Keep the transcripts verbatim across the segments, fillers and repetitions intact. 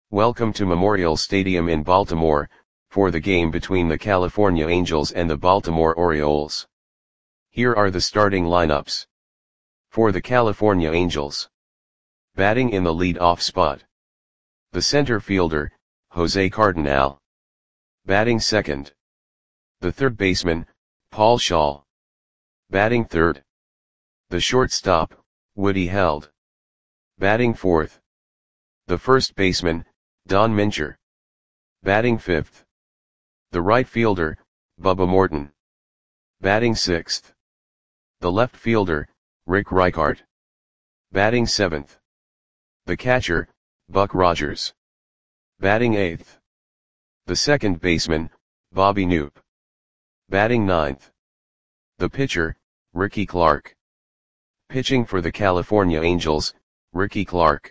Welcome to Memorial Stadium in Baltimore, for the game between the California Angels and the Baltimore Orioles. Here are the starting lineups. For the California Angels. Batting in the lead-off spot. The center fielder, Jose Cardenal. Batting second. The third baseman, Paul Schaal. Batting third. The shortstop, Woody Held. Batting fourth. The first baseman, Don Mincher. Batting fifth. The right fielder, Bubba Morton. Batting sixth. The left fielder, Rick Reichart. Batting seventh. The catcher, Buck Rogers. Batting eighth. The second baseman, Bobby Knoop. Batting ninth. The pitcher, Ricky Clark. Pitching for the California Angels, Ricky Clark.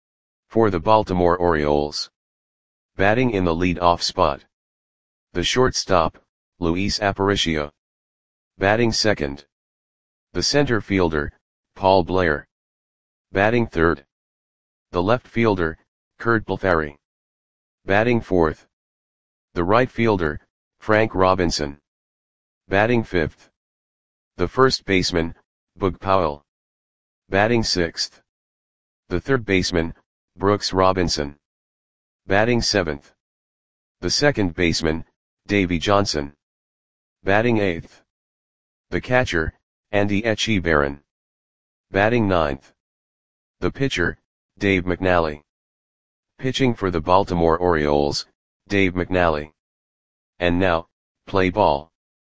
For the Baltimore Orioles. Batting in the lead-off spot. The shortstop, Luis Aparicio. Batting second. The center fielder, Paul Blair. Batting third. The left fielder, Curt Blefary. Batting fourth. The right fielder, Frank Robinson. Batting fifth. The first baseman, Boog Powell. Batting sixth. The third baseman, Brooks Robinson. Batting seventh. The second baseman, Davey Johnson. Batting eighth. The catcher, Andy Etchebarren. Batting ninth. The pitcher, Dave McNally. Pitching for the Baltimore Orioles, Dave McNally. And now, play ball.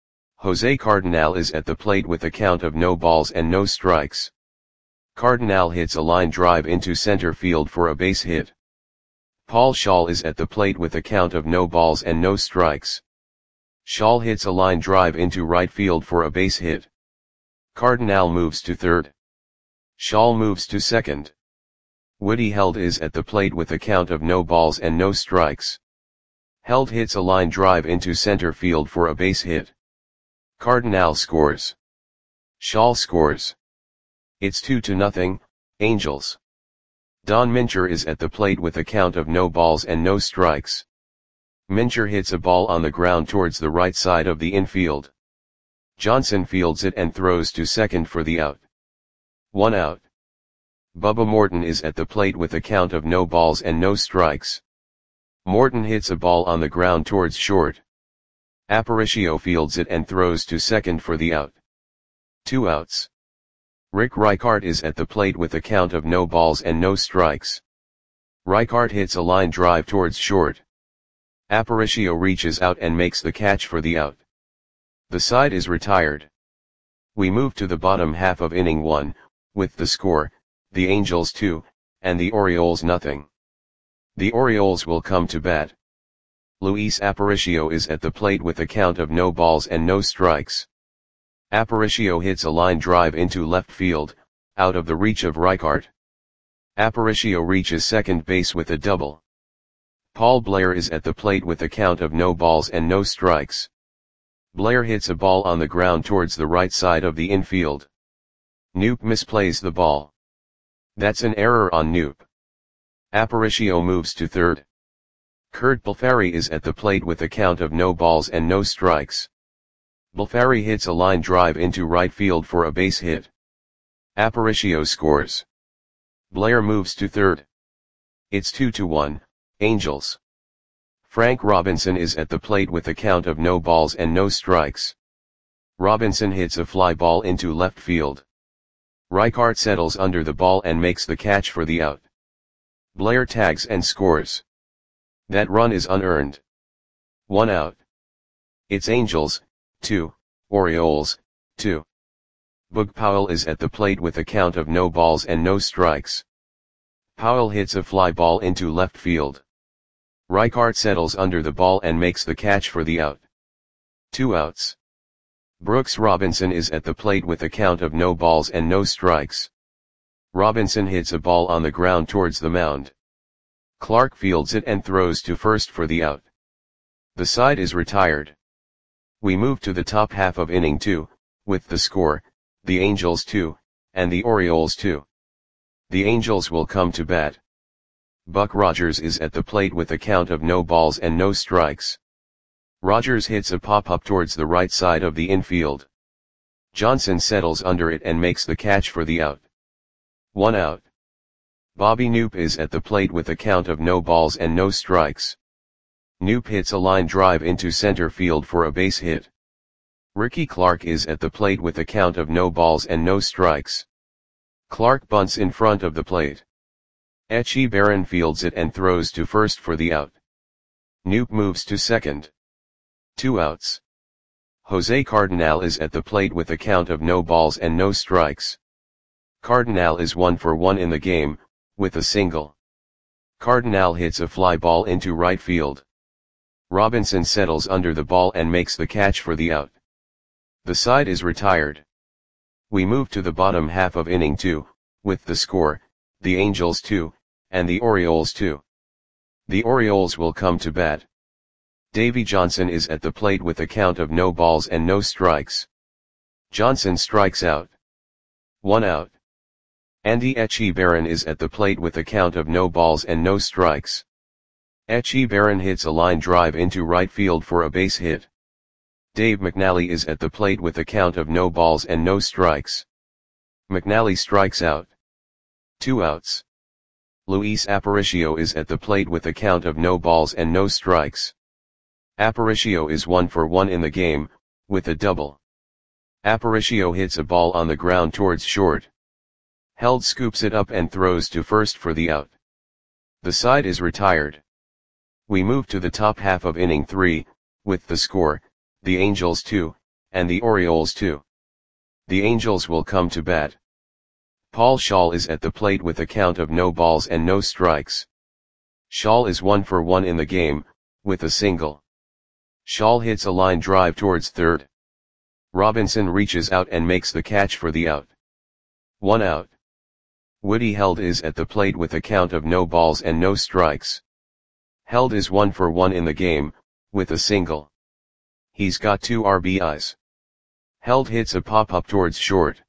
Jose Cardenal is at the plate with a count of no balls and no strikes. Cardenal hits a line drive into center field for a base hit. Paul Schaal is at the plate with a count of no balls and no strikes. Schaal hits a line drive into right field for a base hit. Cardenal moves to third. Schaal moves to second. Woody Held is at the plate with a count of no balls and no strikes. Held hits a line drive into center field for a base hit. Cardenal scores. Schaal scores. It's two to nothing, Angels. Don Mincher is at the plate with a count of no balls and no strikes. Mincher hits a ball on the ground towards the right side of the infield. Johnson fields it and throws to second for the out. One out. Bubba Morton is at the plate with a count of no balls and no strikes. Morton hits a ball on the ground towards short. Aparicio fields it and throws to second for the out. Two outs. Rick Reichart is at the plate with a count of no balls and no strikes. Reichart hits a line drive towards short. Aparicio reaches out and makes the catch for the out. The side is retired. We move to the bottom half of inning one, with the score, the Angels two, and the Orioles nothing. The Orioles will come to bat. Luis Aparicio is at the plate with a count of no balls and no strikes. Aparicio hits a line drive into left field, out of the reach of Reichart. Aparicio reaches second base with a double. Paul Blair is at the plate with a count of no balls and no strikes. Blair hits a ball on the ground towards the right side of the infield. Knoop misplays the ball. That's an error on Knoop. Aparicio moves to third. Curt Blefary is at the plate with a count of no balls and no strikes. Blefary hits a line drive into right field for a base hit. Aparicio scores. Blair moves to third. It's two to one, Angels. Frank Robinson is at the plate with a count of no balls and no strikes. Robinson hits a fly ball into left field. Reichart settles under the ball and makes the catch for the out. Blair tags and scores. That run is unearned. One out. It's Angels, two, Orioles, two. Boog Powell is at the plate with a count of no balls and no strikes. Powell hits a fly ball into left field. Reichart settles under the ball and makes the catch for the out. Two outs. Brooks Robinson is at the plate with a count of no balls and no strikes. Robinson hits a ball on the ground towards the mound. Clark fields it and throws to first for the out. The side is retired. We move to the top half of inning two, with the score, the Angels two, and the Orioles two. The Angels will come to bat. Buck Rogers is at the plate with a count of no balls and no strikes. Rogers hits a pop-up towards the right side of the infield. Johnson settles under it and makes the catch for the out. One out. Bobby Knoop is at the plate with a count of no balls and no strikes. Knoop hits a line drive into center field for a base hit. Ricky Clark is at the plate with a count of no balls and no strikes. Clark bunts in front of the plate. Etchie Barron fields it and throws to first for the out. Knoop moves to second. Two outs. Jose Cardinal is at the plate with a count of no balls and no strikes. Cardinal is one for one in the game, with a single. Cardinal hits a fly ball into right field. Robinson settles under the ball and makes the catch for the out. The side is retired. We move to the bottom half of inning two, with the score, the Angels two, and the Orioles two. The Orioles will come to bat. Davey Johnson is at the plate with a count of no balls and no strikes. Johnson strikes out. One out. Andy Etchie Barron is at the plate with a count of no balls and no strikes. Etchie Barron hits a line drive into right field for a base hit. Dave McNally is at the plate with a count of no balls and no strikes. McNally strikes out. Two outs. Luis Aparicio is at the plate with a count of no balls and no strikes. Aparicio is one for one in the game, with a double. Aparicio hits a ball on the ground towards short. Held scoops it up and throws to first for the out. The side is retired. We move to the top half of inning three, with the score, the Angels two, and the Orioles two. The Angels will come to bat. Paul Schaal is at the plate with a count of no balls and no strikes. Schaal is one for one in the game, with a single. Schaal hits a line drive towards third. Robinson reaches out and makes the catch for the out. One out. Woody Held is at the plate with a count of no balls and no strikes. Held is one for one in the game, with a single. He's got two R B Is. Held hits a pop-up towards short.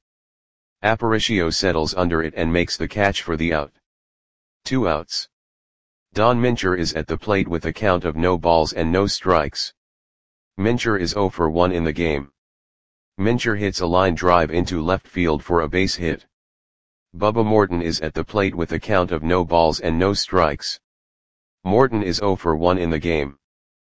Aparicio settles under it and makes the catch for the out. Two outs. Don Mincher is at the plate with a count of no balls and no strikes. Mincher is zero for one in the game. Mincher hits a line drive into left field for a base hit. Bubba Morton is at the plate with a count of no balls and no strikes. Morton is zero for one in the game.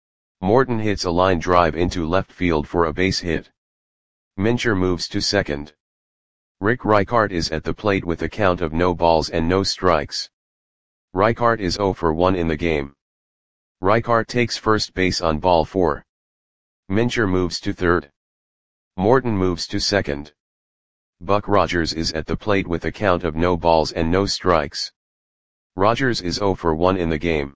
Morton hits a line drive into left field for a base hit. Mincher moves to second. Rick Reichart is at the plate with a count of no balls and no strikes. Reichart is zero for one in the game. Reichart takes first base on ball four. Mincher moves to third. Morton moves to second. Buck Rogers is at the plate with a count of no balls and no strikes. Rogers is zero for one in the game.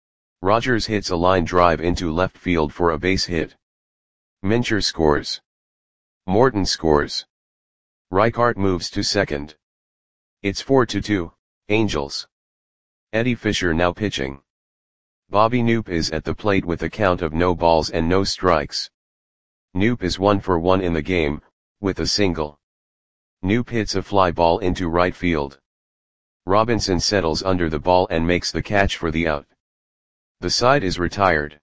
Rogers hits a line drive into left field for a base hit. Mincher scores. Morton scores. Reichart moves to second. It's four to two, Angels. Eddie Fisher now pitching. Bobby Knoop is at the plate with a count of no balls and no strikes. Knoop is one for one in the game, with a single. Knoop hits a fly ball into right field. Robinson settles under the ball and makes the catch for the out. The side is retired.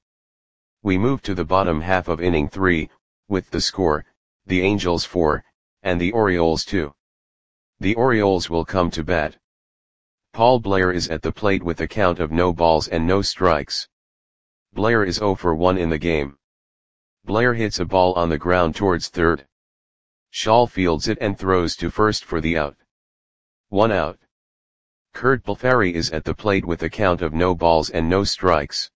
We move to the bottom half of inning three, with the score, the Angels four, and the Orioles two. The Orioles will come to bat. Paul Blair is at the plate with a count of no balls and no strikes. Blair is zero for one in the game. Blair hits a ball on the ground towards third. Schaal fields it and throws to first for the out. One out. Kurt Balfari is at the plate with a count of no balls and no strikes.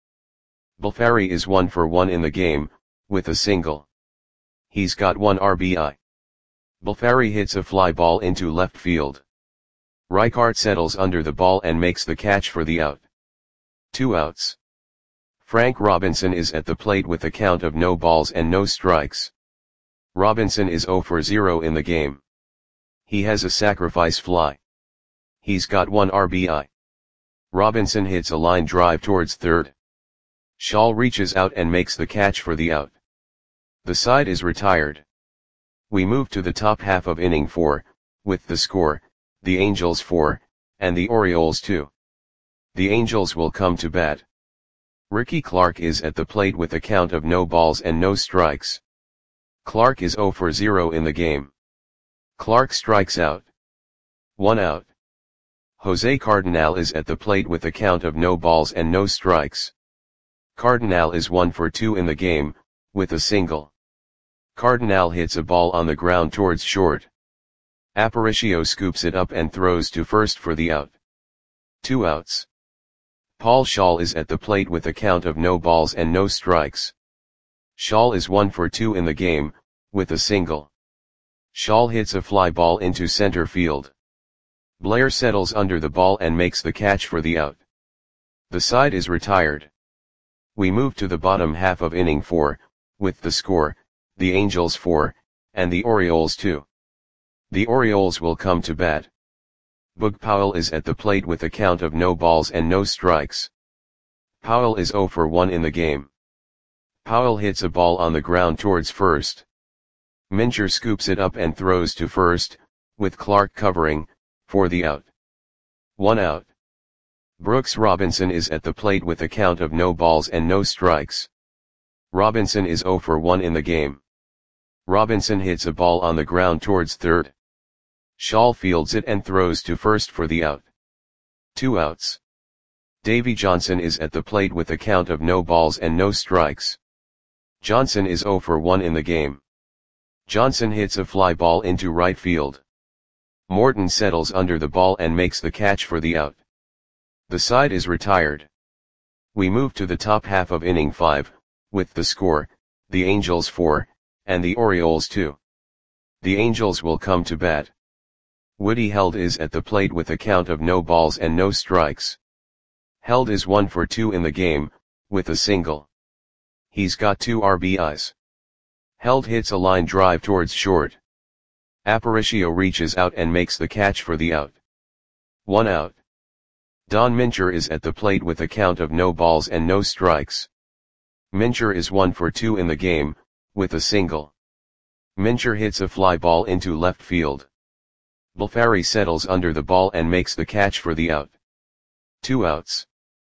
Balfari is one for one in the game, with a single. He's got one R B I. Balfari hits a fly ball into left field. Reichart settles under the ball and makes the catch for the out. Two outs. Frank Robinson is at the plate with a count of no balls and no strikes. Robinson is zero for zero in the game. He has a sacrifice fly. He's got one R B I. Robinson hits a line drive towards third. Schaal reaches out and makes the catch for the out. The side is retired. We move to the top half of inning four, with the score, the Angels four, and the Orioles two. The Angels will come to bat. Ricky Clark is at the plate with a count of no balls and no strikes. Clark is zero for zero in the game. Clark strikes out. One out. Jose Cardinal is at the plate with a count of no balls and no strikes. Cardinal is one for two in the game, with a single. Cardinal hits a ball on the ground towards short. Aparicio scoops it up and throws to first for the out. Two outs. Paul Schaal is at the plate with a count of no balls and no strikes. Schaal is one for two in the game, with a single. Schaal hits a fly ball into center field. Blair settles under the ball and makes the catch for the out. The side is retired. We move to the bottom half of inning four, with the score, the Angels four, and the Orioles two. The Orioles will come to bat. Boog Powell is at the plate with a count of no balls and no strikes. Powell is zero for one in the game. Powell hits a ball on the ground towards first. Mincher scoops it up and throws to first, with Clark covering, for the out. One out. Brooks Robinson is at the plate with a count of no balls and no strikes. Robinson is zero for one in the game. Robinson hits a ball on the ground towards third. Schaal fields it and throws to first for the out. Two outs. Davy Johnson is at the plate with a count of no balls and no strikes. Johnson is zero for one in the game. Johnson hits a fly ball into right field. Morton settles under the ball and makes the catch for the out. The side is retired. We move to the top half of inning five, with the score, the Angels four, and the Orioles two. The Angels will come to bat. Woody Held is at the plate with a count of no balls and no strikes. Held is one for two in the game, with a single. He's got two R B Is. Held hits a line drive towards short. Aparicio reaches out and makes the catch for the out. One out. Don Mincher is at the plate with a count of no balls and no strikes. Mincher is one for two in the game, with a single. Mincher hits a fly ball into left field. Bulfari settles under the ball and makes the catch for the out. Two outs.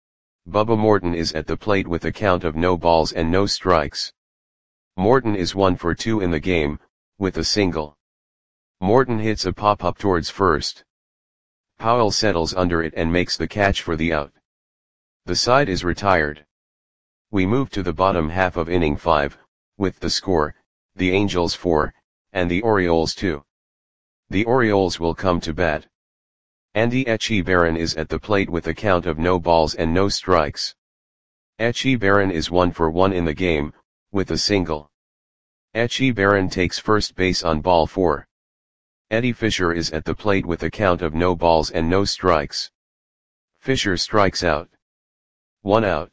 Bubba Morton is at the plate with a count of no balls and no strikes. Morton is one for two in the game, with a single. Morton hits a pop-up towards first. Powell settles under it and makes the catch for the out. The side is retired. We move to the bottom half of inning five, with the score, the Angels four, and the Orioles two. The Orioles will come to bat. Andy Etchebarren is at the plate with a count of no balls and no strikes. Etchebarren is one for one in the game, with a single. Etchebarren takes first base on ball four. Eddie Fisher is at the plate with a count of no balls and no strikes. Fisher strikes out. One out.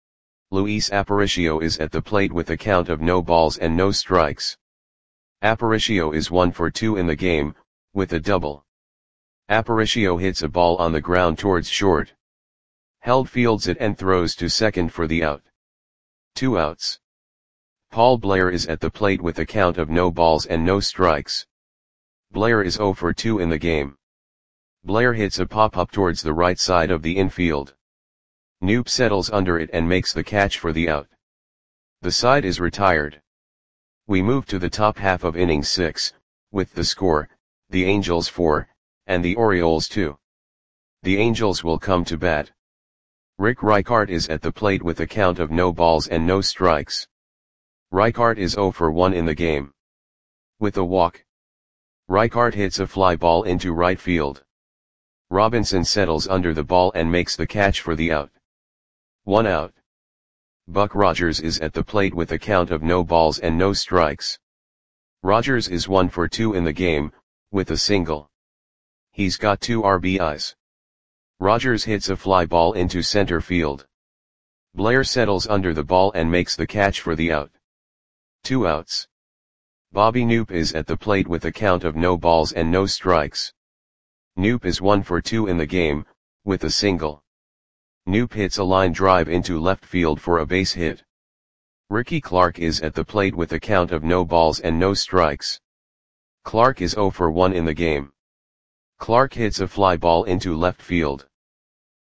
Luis Aparicio is at the plate with a count of no balls and no strikes. Aparicio is one for two in the game, with a double. Aparicio hits a ball on the ground towards short. Held fields it and throws to second for the out. Two outs. Paul Blair is at the plate with a count of no balls and no strikes. Blair is zero for two in the game. Blair hits a pop-up towards the right side of the infield. Knoop settles under it and makes the catch for the out. The side is retired. We move to the top half of inning six, with the score, the Angels four, and the Orioles two. The Angels will come to bat. Rick Reichart is at the plate with a count of no balls and no strikes. Reichart is zero for one in the game. With a walk. Reichart hits a fly ball into right field. Robinson settles under the ball and makes the catch for the out. One out. Buck Rogers is at the plate with a count of no balls and no strikes. Rogers is one for two in the game, with a single. He's got two R B Is. Rogers hits a fly ball into center field. Blair settles under the ball and makes the catch for the out. Two outs. Bobby Knoop is at the plate with a count of no balls and no strikes. Knoop is one for two in the game, with a single. Knoop hits a line drive into left field for a base hit. Ricky Clark is at the plate with a count of no balls and no strikes. Clark is zero for one in the game. Clark hits a fly ball into left field.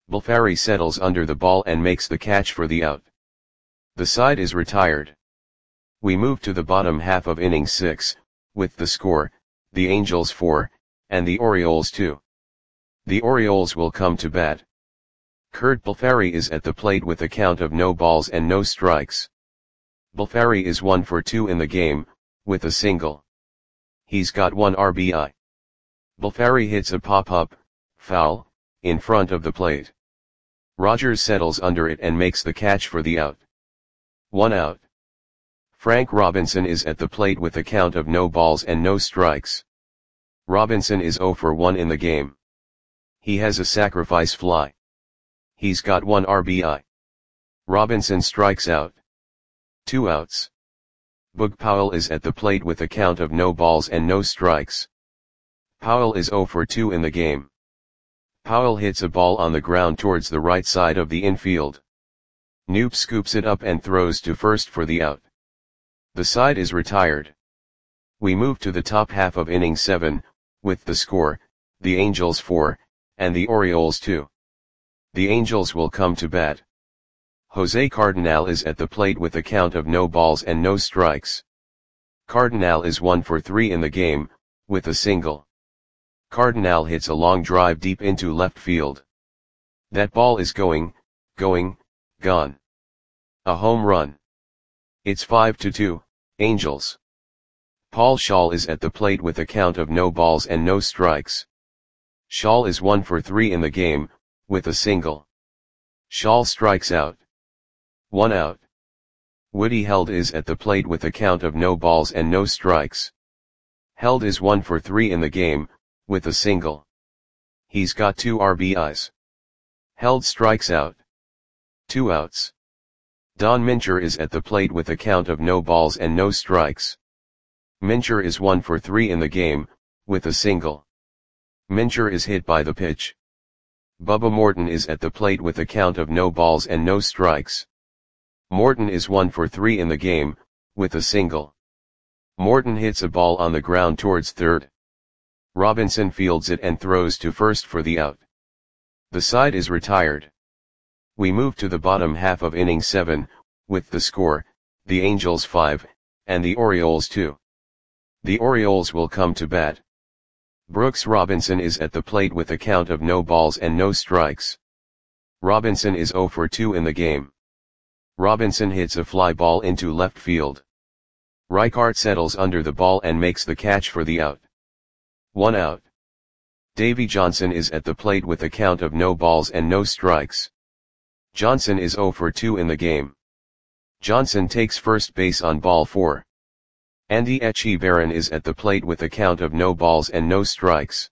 Balfari settles under the ball and makes the catch for the out. The side is retired. We move to the bottom half of inning six, with the score, the Angels four, and the Orioles two. The Orioles will come to bat. Kurt Balfari is at the plate with a count of no balls and no strikes. Balfari is one for two in the game, with a single. He's got one R B I. Balfari hits a pop-up, foul, in front of the plate. Rogers settles under it and makes the catch for the out. One out. Frank Robinson is at the plate with a count of no balls and no strikes. Robinson is zero for one in the game. He has a sacrifice fly. He's got one R B I. Robinson strikes out. Two outs. Boog Powell is at the plate with a count of no balls and no strikes. Powell is zero for two in the game. Powell hits a ball on the ground towards the right side of the infield. Knoop scoops it up and throws to first for the out. The side is retired. We move to the top half of inning seven, with the score, the Angels four, and the Orioles two. The Angels will come to bat. Jose Cardenal is at the plate with a count of no balls and no strikes. Cardenal is one for three in the game, with a single. Cardenal hits a long drive deep into left field. That ball is going, going, gone. A home run. It's five to two, Angels. Paul Schaal is at the plate with a count of no balls and no strikes. Schaal is one for three in the game, with a single. Schaal strikes out. One out. Woody Held is at the plate with a count of no balls and no strikes. Held is one for three in the game, with a single. He's got two R B Is. Held strikes out. Two outs. Don Mincher is at the plate with a count of no balls and no strikes. Mincher is one for three in the game, with a single. Mincher is hit by the pitch. Bubba Morton is at the plate with a count of no balls and no strikes. Morton is one for three in the game, with a single. Morton hits a ball on the ground towards third. Robinson fields it and throws to first for the out. The side is retired. We move to the bottom half of inning seven, with the score, the Angels five, and the Orioles two. The Orioles will come to bat. Brooks Robinson is at the plate with a count of no balls and no strikes. Robinson is zero for two in the game. Robinson hits a fly ball into left field. Reichart settles under the ball and makes the catch for the out. One out. Davy Johnson is at the plate with a count of no balls and no strikes. Johnson is zero for two in the game. Johnson takes first base on ball four. Andy Echeverren is at the plate with a count of no balls and no strikes.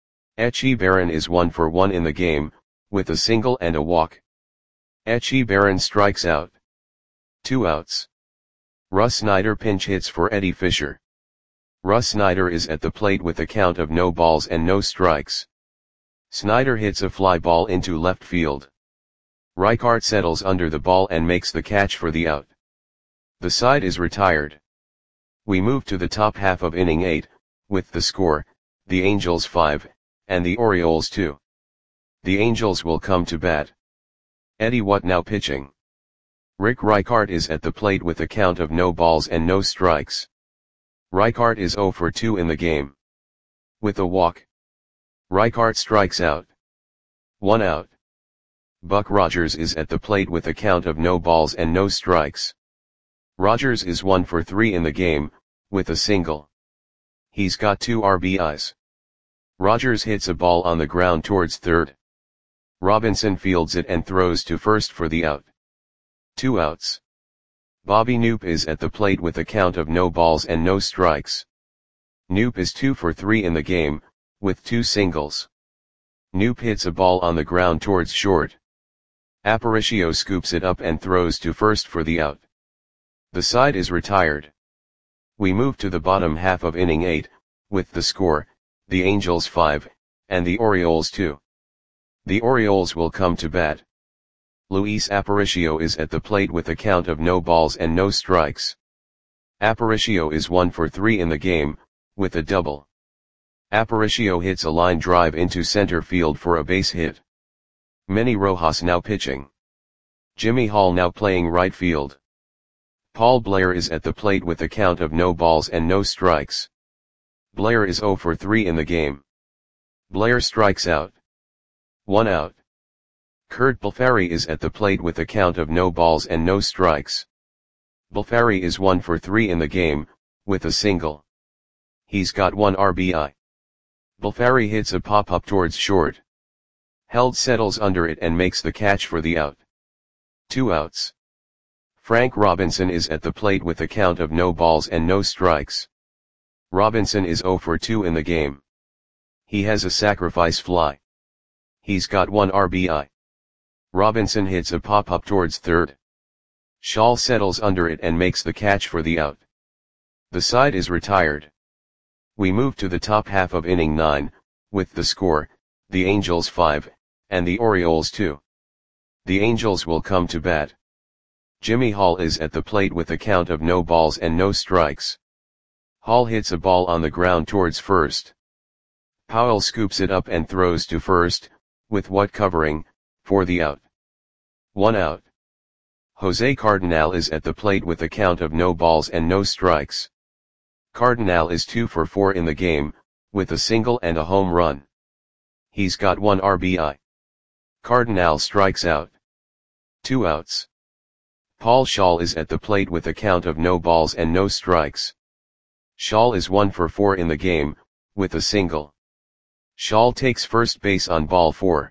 Echeverren is one for one in the game, with a single and a walk. Echeverren strikes out. Two outs. Russ Snyder pinch hits for Eddie Fisher. Russ Snyder is at the plate with a count of no balls and no strikes. Snyder hits a fly ball into left field. Reichart settles under the ball and makes the catch for the out. The side is retired. We move to the top half of inning eight, with the score, the Angels five, and the Orioles two. The Angels will come to bat. Eddie What Now pitching. Rick Reichart is at the plate with a count of no balls and no strikes. Reichart is zero for two in the game. With a walk. Reichart strikes out. One out. Buck Rogers is at the plate with a count of no balls and no strikes. Rogers is one for three in the game, with a single. He's got two R B Is. Rogers hits a ball on the ground towards third. Robinson fields it and throws to first for the out. Two outs. Bobby Knoop is at the plate with a count of no balls and no strikes. Knoop is two for three in the game, with two singles. Knoop hits a ball on the ground towards short. Aparicio scoops it up and throws to first for the out. The side is retired. We move to the bottom half of inning eight, with the score, the Angels five, and the Orioles two. The Orioles will come to bat. Luis Aparicio is at the plate with a count of no balls and no strikes. Aparicio is one for three in the game, with a double. Aparicio hits a line drive into center field for a base hit. Manny Rojas now pitching. Jimmy Hall now playing right field. Paul Blair is at the plate with a count of no balls and no strikes. Blair is oh for three in the game. Blair strikes out. One out. Kurt Balfari is at the plate with a count of no balls and no strikes. Balfari is one for three in the game, with a single. He's got one R B I. Balfari hits a pop-up towards short. Held settles under it and makes the catch for the out. Two outs. Frank Robinson is at the plate with a count of no balls and no strikes. Robinson is oh for two in the game. He has a sacrifice fly. He's got one R B I. Robinson hits a pop-up towards third. Shaw settles under it and makes the catch for the out. The side is retired. We move to the top half of inning nine, with the score, the Angels five, and the Orioles two. The Angels will come to bat. Jimmy Hall is at the plate with a count of no balls and no strikes. Hall hits a ball on the ground towards first. Powell scoops it up and throws to first, with Watt covering, for the out. One out. Jose Cardinal is at the plate with a count of no balls and no strikes. Cardinal is two for four in the game, with a single and a home run. He's got one R B I. Cardinal strikes out. Two outs. Paul Schaal is at the plate with a count of no balls and no strikes. Schaal is one for four in the game, with a single. Schaal takes first base on ball four.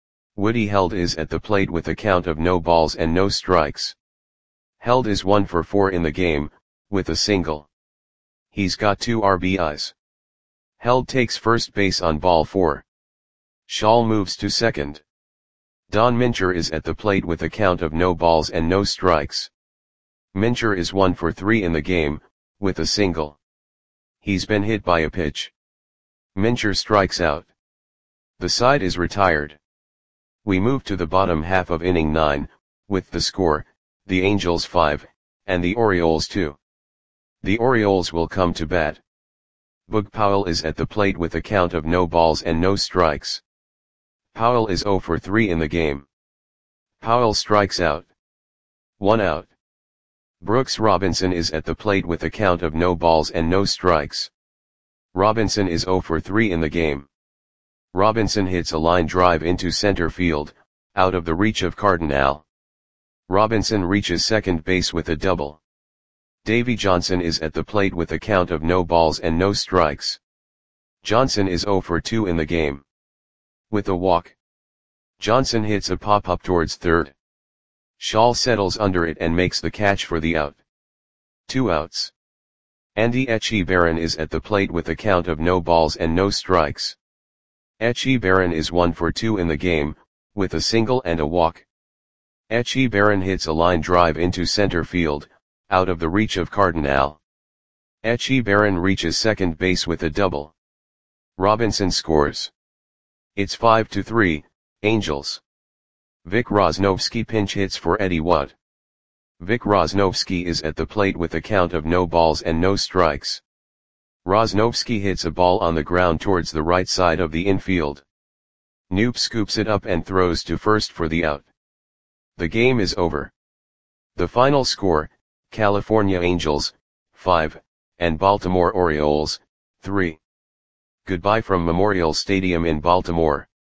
Woody Held is at the plate with a count of no balls and no strikes. Held is one for four in the game, with a single. He's got two R B Is. Held takes first base on ball four. Schaal moves to second. Don Mincher is at the plate with a count of no balls and no strikes. Mincher is one for three in the game, with a single. He's been hit by a pitch. Mincher strikes out. The side is retired. We move to the bottom half of inning nine, with the score, the Angels five, and the Orioles two. The Orioles will come to bat. Boog Powell is at the plate with a count of no balls and no strikes. Powell is oh for three in the game. Powell strikes out. One out. Brooks Robinson is at the plate with a count of no balls and no strikes. Robinson is oh for three in the game. Robinson hits a line drive into center field, out of the reach of Cardinal. Robinson reaches second base with a double. Davy Johnson is at the plate with a count of no balls and no strikes. Johnson is oh for two in the game. With a walk. Johnson hits a pop-up towards third. Schaal settles under it and makes the catch for the out. Two outs. Andy Etchebarren is at the plate with a count of no balls and no strikes. Etchebarren is one for two in the game, with a single and a walk. Etchebarren hits a line drive into center field, out of the reach of Cardinal. Etchebarren reaches second base with a double. Robinson scores. It's five to three, Angels. Vic Rosnovsky pinch hits for Eddie Watt. Vic Rosnovsky is at the plate with a count of no balls and no strikes. Rosnovsky hits a ball on the ground towards the right side of the infield. Knoop scoops it up and throws to first for the out. The game is over. The final score, California Angels, five, and Baltimore Orioles, three. Goodbye from Memorial Stadium in Baltimore.